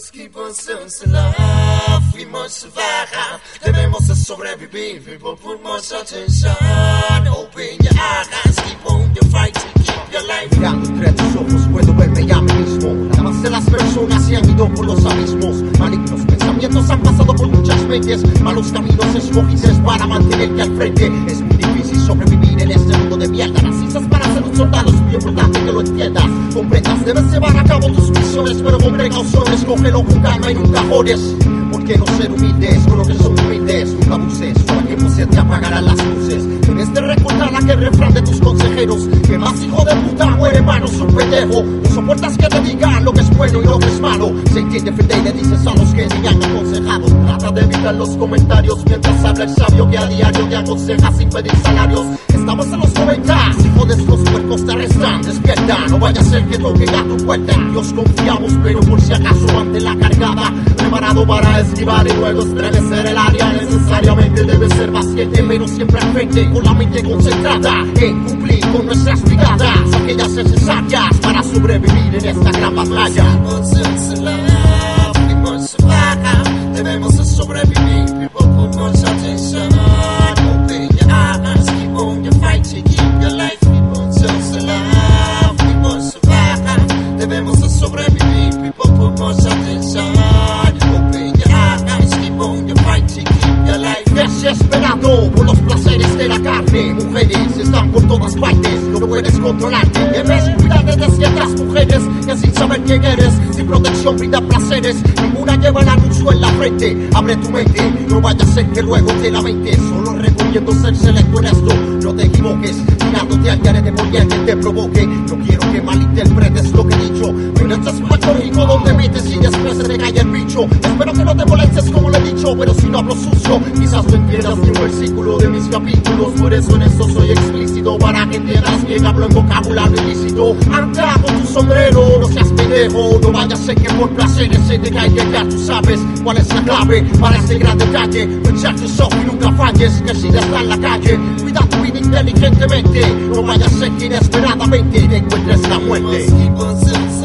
must keep ourselves alive. We must survive. Debemos de sobrevivir. People put much attention. Open your eyes, keep on your fight to keep your life. Mirando entre tus ojos puedo verme ya mí mismo. La más de las personas se han ido por los abismos. Malignos pensamientos han pasado por muchas mentes. Malos caminos escogidos para mantenerte al frente. Es muy difícil sobrevivir en este mundo de mierda. Naciste para ser un soldado, es muy importante que lo entiendas. Comprendas, debes llevar a cabo tus misiones, pero con precaución, escógelo con calma y nunca jodes. Porque no ser humildes con lo que son humildes. Nunca abuses, para que no se te apagarán las luces. Debes de recordar aquel refrán de tus consejeros, que más hijo de puta muere hermano su pendejo. No soportas que te digan lo que es bueno y lo que es malo. Sé que defiende y le dices a los que te han aconsejado. Trata de evitar los comentarios mientras habla el sabio que a diario te aconseja sin pedir salarios. Estamos en los 90, hijos de los puercos te arrestan. Despierta, no vaya a ser que toquen a tu puerta. En Dios confiamos, pero por si acaso ante la cargada, preparado para esquivar y luego estremecer el área. Necesariamente debes ser paciente, pero siempre al frente, con la mente concentrada en cumplir con nuestras brigadas, aquellas necesarias para sobrevivir en esta gran batalla. We must survive. Debemos de sobrevivir. People put much attention. Open your eyes, keep on your fight to keep your life. People just alive. We must survive. Debemos de sobrevivir. People put much attention. Open your eyes, keep on your fight to keep your life. Desesperado por los placeres de la carne. Mujeres están por todas partes, no puedes controlarte. Debes cuidar de ciertas mujeres que sin saber quién eres, sin protección brinda placeres. Ninguna lleva el anuncio en la frente. Abre tu mente, no vaya a ser que luego te lamentes. Solo recomiendo ser selecto en esto. No te equivoques, mirándote al garete por el que te provoque. No quiero que malinterpretes lo que he dicho, pero esto es Puerto Rico donde metes y después se te cae el bicho. Espero que no te molestes como lo he dicho, pero si no hablo sucio, quizás no entiendas ni un versículo de mis capítulos. Por eso en esto soy explícito, para que entiendas bien hablo en vocabulario ilícito. Anda con tu sombrero, no seas pendejo. No vaya a ser que por placeres se te caiga. Ya tú sabes cuál es la clave para este gran detalle. Echar tus ojos y nunca falles, que si ya está en la calle, cuida tu vida inteligentemente. No vaya a ser que inesperadamente te encuentres la muerte.